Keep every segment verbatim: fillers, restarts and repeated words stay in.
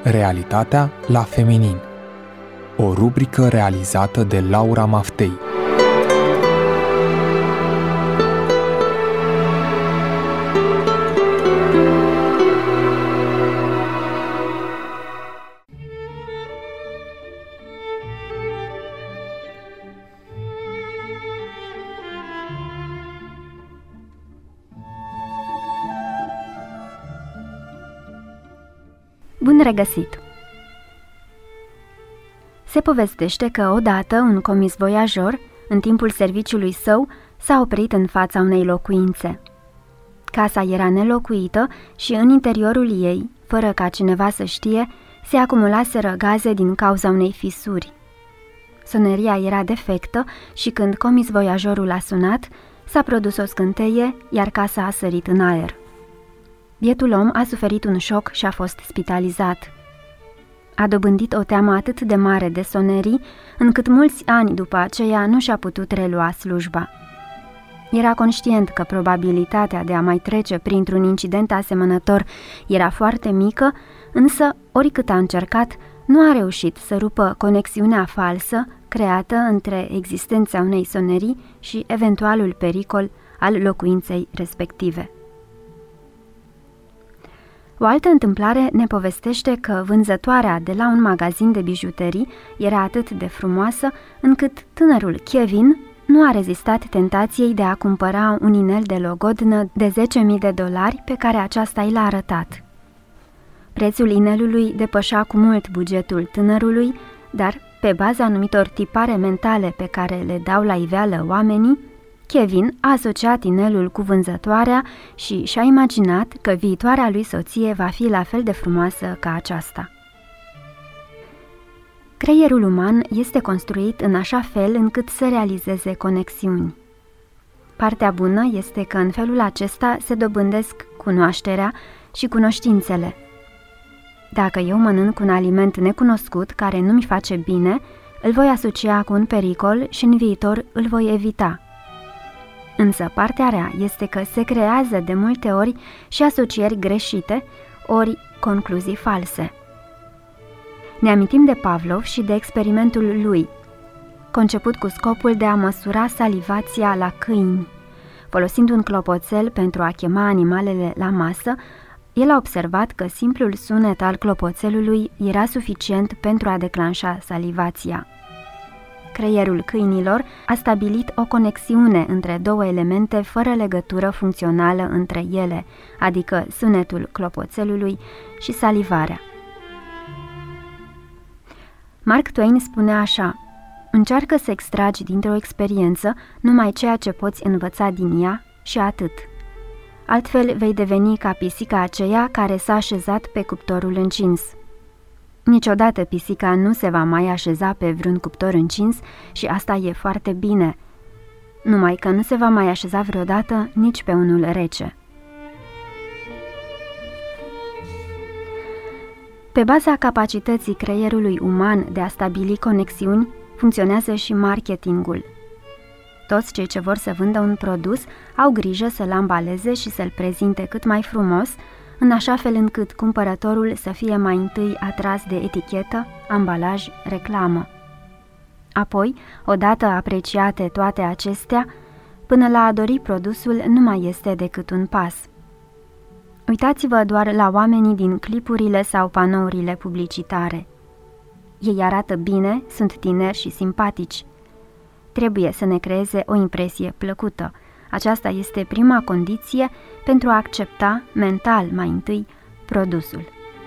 Realitatea la feminin. O rubrică realizată de Laura Maftei. Bun regăsit! Se povestește că odată un comisvoiajor, în timpul serviciului său, s-a oprit în fața unei locuințe. Casa era nelocuită și în interiorul ei, fără ca cineva să știe, se acumulaseră gaze din cauza unei fisuri. Soneria era defectă și când comisvoiajorul a sunat, s-a produs o scânteie, iar casa a sărit în aer. Bietul om a suferit un șoc și a fost spitalizat. A dobândit o teamă atât de mare de sonerii, încât mulți ani după aceea nu și-a putut relua slujba. Era conștient că probabilitatea de a mai trece printr-un incident asemănător era foarte mică, însă, oricât a încercat, nu a reușit să rupă conexiunea falsă creată între existența unei sonerii și eventualul pericol al locuinței respective. O altă întâmplare ne povestește că vânzătoarea de la un magazin de bijuterii era atât de frumoasă încât tânărul Kevin nu a rezistat tentației de a cumpăra un inel de logodnă de zece mii de dolari pe care aceasta i l-a arătat. Prețul inelului depășea cu mult bugetul tânărului, dar, pe baza anumitor tipare mentale pe care le dau la iveală oamenii, Kevin a asociat inelul cu vânzătoarea și și-a imaginat că viitoarea lui soție va fi la fel de frumoasă ca aceasta. Creierul uman este construit în așa fel încât să realizeze conexiuni. Partea bună este că în felul acesta se dobândesc cunoașterea și cunoștințele. Dacă eu mănânc un aliment necunoscut care nu mi face bine, îl voi asocia cu un pericol și în viitor îl voi evita. Însă partea rea este că se creează de multe ori și asocieri greșite, ori concluzii false. Ne amintim de Pavlov și de experimentul lui, conceput cu scopul de a măsura salivația la câini. Folosind un clopoțel pentru a chema animalele la masă, el a observat că simplul sunet al clopoțelului era suficient pentru a declanșa salivația. Creierul câinilor a stabilit o conexiune între două elemente fără legătură funcțională între ele, adică sunetul clopoțelului și salivarea. Mark Twain spunea așa: încearcă să extragi dintr-o experiență numai ceea ce poți învăța din ea și atât. Altfel vei deveni ca pisica aceea care s-a așezat pe cuptorul încins. Niciodată pisica nu se va mai așeza pe vreun cuptor încins și asta e foarte bine, numai că nu se va mai așeza vreodată nici pe unul rece. Pe baza capacității creierului uman de a stabili conexiuni, funcționează și marketingul. Toți cei ce vor să vândă un produs au grijă să-l ambaleze și să-l prezinte cât mai frumos, în așa fel încât cumpărătorul să fie mai întâi atras de etichetă, ambalaj, reclamă. Apoi, odată apreciate toate acestea, până la a dori produsul nu mai este decât un pas. Uitați-vă doar la oamenii din clipurile sau panourile publicitare. Ei arată bine, sunt tineri și simpatici. Trebuie să ne creeze o impresie plăcută. Aceasta este prima condiție pentru a accepta mental mai întâi produsul.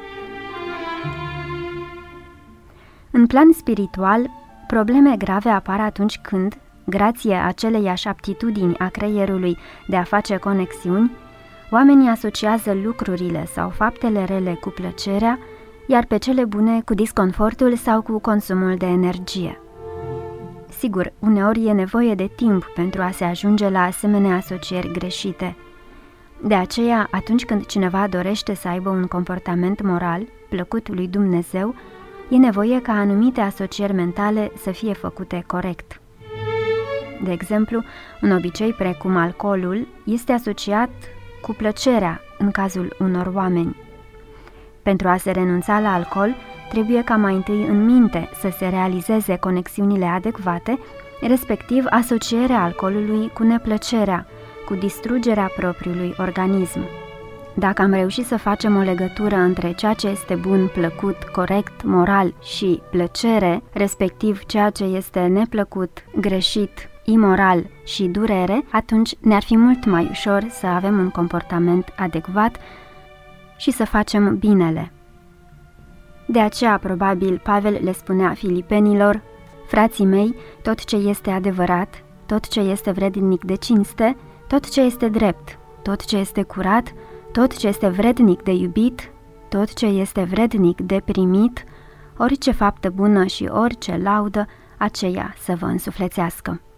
În plan spiritual, probleme grave apar atunci când, grație aceleiași aptitudini a creierului de a face conexiuni, oamenii asociază lucrurile sau faptele rele cu plăcerea, iar pe cele bune cu disconfortul sau cu consumul de energie. Sigur, uneori e nevoie de timp pentru a se ajunge la asemenea asocieri greșite. De aceea, atunci când cineva dorește să aibă un comportament moral, plăcut lui Dumnezeu, e nevoie ca anumite asocieri mentale să fie făcute corect. De exemplu, un obicei precum alcoolul este asociat cu plăcerea în cazul unor oameni. Pentru a se renunța la alcool, trebuie ca mai întâi în minte să se realizeze conexiunile adecvate, respectiv asocierea alcoolului cu neplăcerea, cu distrugerea propriului organism. Dacă am reușit să facem o legătură între ceea ce este bun, plăcut, corect, moral și plăcere, respectiv ceea ce este neplăcut, greșit, imoral și durere, atunci ne-ar fi mult mai ușor să avem un comportament adecvat și să facem binele. De aceea, probabil, Pavel le spunea filipenilor: frații mei, tot ce este adevărat, tot ce este vrednic de cinste, tot ce este drept, tot ce este curat, tot ce este vrednic de iubit, tot ce este vrednic de primit, orice faptă bună și orice laudă, aceea să vă însuflețească.